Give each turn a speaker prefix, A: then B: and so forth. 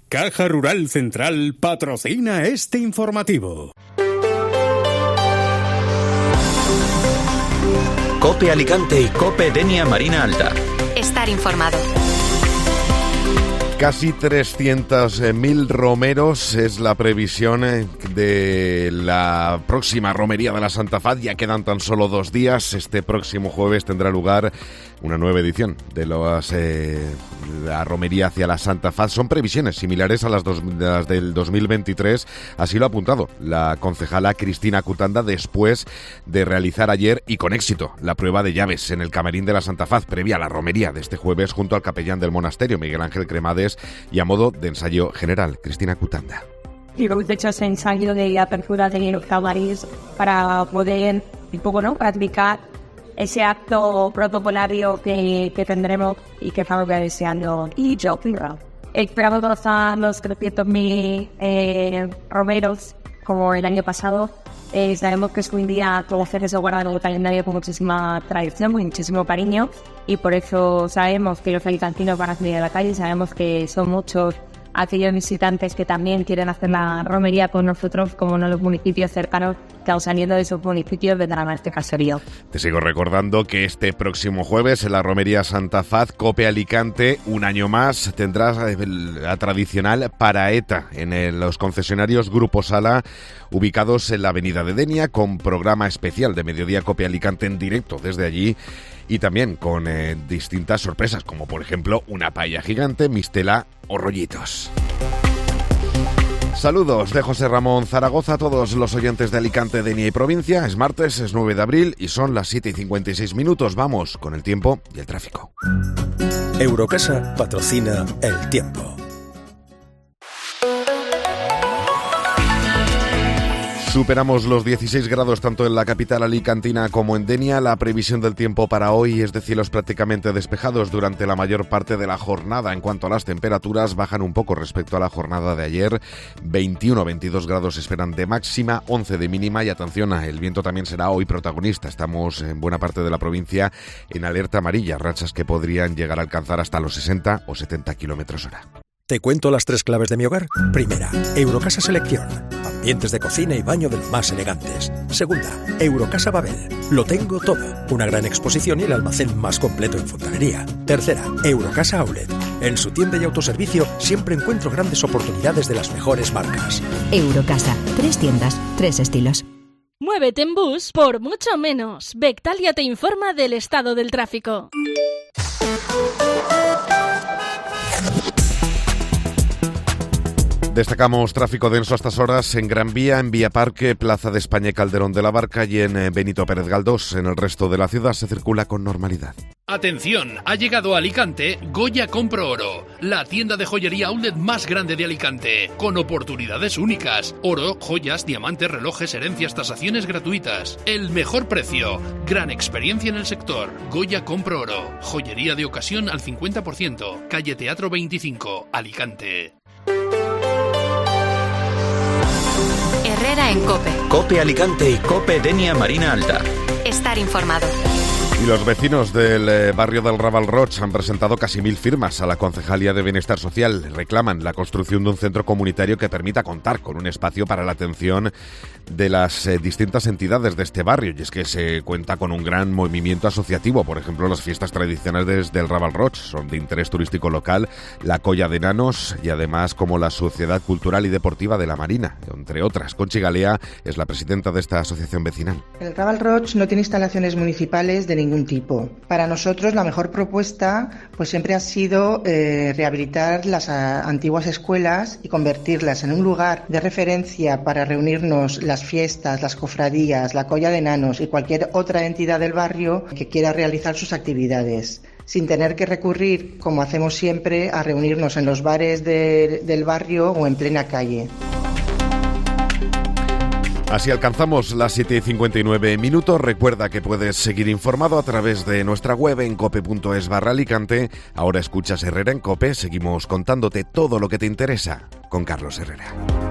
A: Caja Rural Central patrocina este informativo.
B: COPE Alicante y COPE Denia Marina Alta.
C: Estar informado.
D: Casi 300.000 romeros es la previsión de la próxima romería de la Santa Faz. Ya quedan tan solo 2 días. Este próximo jueves tendrá lugar una nueva edición de la romería hacia la Santa Faz. Son previsiones similares a las del 2023. Así lo ha apuntado la concejala Cristina Cutanda después de realizar ayer, y con éxito, la prueba de llaves en el Camerín de la Santa Faz previa a la romería de este jueves junto al capellán del monasterio, Miguel Ángel Cremades, y a modo de ensayo general. Cristina Cutanda.
E: Y hemos hecho ese ensayo de apertura de los camarines para poder un poco, ¿no?, practicar ese acto protocolario que tendremos y que estamos deseando. Y yo, esperamos rozar los 300.000 romeros como el año pasado. Sabemos que es un día que hacer se guarda en el calendario con muchísima tradición, muchísimo cariño, y por eso sabemos que los alicantinos van a salir a la calle. Sabemos que son muchos aquellos visitantes que también quieren hacer la romería con nosotros, como en los municipios cercanos, que saliendo de esos municipios vendrán a este caserío. Te sigo recordando que este próximo jueves en la romería Santa Faz, COPE Alicante, un año más, tendrá la tradicional paraeta en los concesionarios Grupo Sala, ubicados en la avenida de Denia, con programa especial de Mediodía COPE Alicante en directo desde allí, y también con distintas sorpresas, como por ejemplo una paella gigante, mistela o rollitos. Saludos de José Ramón Zaragoza a todos los oyentes de Alicante, Denia y provincia. Es martes, es 9 de abril y son las 7:56. Vamos con el tiempo y el tráfico.
F: Eurocasa patrocina el tiempo.
D: Superamos los 16 grados tanto en la capital alicantina como en Denia. La previsión del tiempo para hoy es de cielos prácticamente despejados durante la mayor parte de la jornada. En cuanto a las temperaturas, bajan un poco respecto a la jornada de ayer. 21-22 grados esperan de máxima, 11 de mínima, y atención, el viento también será hoy protagonista. Estamos en buena parte de la provincia en alerta amarilla, rachas que podrían llegar a alcanzar hasta los 60 o 70 kilómetros hora.
F: ¿Te cuento las 3 claves de mi hogar? Primera, Eurocasa Selección. Ambientes de cocina y baño de los más elegantes. Segunda, Eurocasa Babel. Lo tengo todo. Una gran exposición y el almacén más completo en fontanería. Tercera, Eurocasa Outlet. En su tienda y autoservicio siempre encuentro grandes oportunidades de las mejores marcas.
C: Eurocasa. 3 tiendas, 3 estilos.
G: Muévete en bus por mucho menos. Bectalia te informa del estado del tráfico.
D: Destacamos tráfico denso a estas horas en Gran Vía, en Vía Parque, Plaza de España y Calderón de la Barca, y en Benito Pérez Galdós. En el resto de la ciudad se circula con normalidad.
H: Atención, ha llegado a Alicante Goya Compro Oro, la tienda de joyería outlet más grande de Alicante, con oportunidades únicas: oro, joyas, diamantes, relojes, herencias, tasaciones gratuitas, el mejor precio, gran experiencia en el sector. Goya Compro Oro, joyería de ocasión al 50%, calle Teatro 25, Alicante.
C: Herrera en COPE.
B: COPE Alicante y COPE Denia Marina Alta.
C: Estar informado.
D: Y los vecinos del barrio del Raval Roig han presentado casi 1.000 firmas a la Concejalía de Bienestar Social. Reclaman la construcción de un centro comunitario que permita contar con un espacio para la atención de las distintas entidades de este barrio. Y es que se cuenta con un gran movimiento asociativo. Por ejemplo, las fiestas tradicionales del Raval Roig son de interés turístico local, la Colla de Nanos y además como la Sociedad Cultural y Deportiva de la Marina, entre otras. Conchi Galea es la presidenta de esta asociación vecinal.
I: El Raval Roig no tiene instalaciones municipales de ningún tipo. Para nosotros la mejor propuesta pues siempre ha sido rehabilitar las antiguas escuelas y convertirlas en un lugar de referencia para reunirnos las fiestas, las cofradías, la Colla de Nanos y cualquier otra entidad del barrio que quiera realizar sus actividades, sin tener que recurrir, como hacemos siempre, a reunirnos en los bares del barrio o en plena calle.
D: Así alcanzamos las 7:59. Recuerda que puedes seguir informado a través de nuestra web en cope.es/Alicante. Ahora escuchas Herrera en COPE. Seguimos contándote todo lo que te interesa con Carlos Herrera.